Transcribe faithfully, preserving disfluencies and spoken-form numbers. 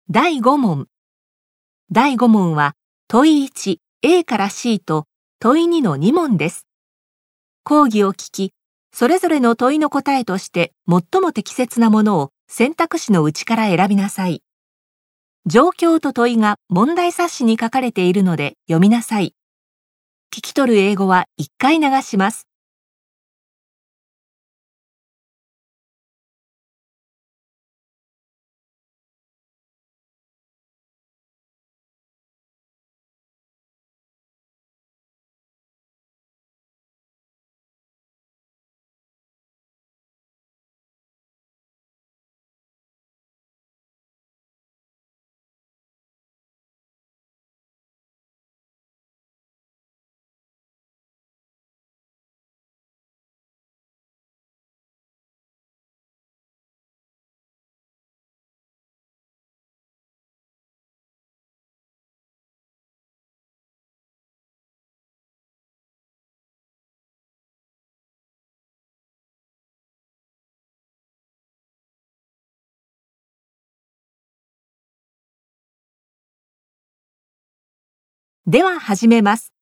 だいご問。だいご問は問いいち、A から C と問いにのに問です。講義を聞き、それぞれの問いの答えとして最も適切なものを選択肢のうちから選びなさい。状況と問いが問題冊子に書かれているので読みなさい。聞き取る英語はいっかい流します。では始めます。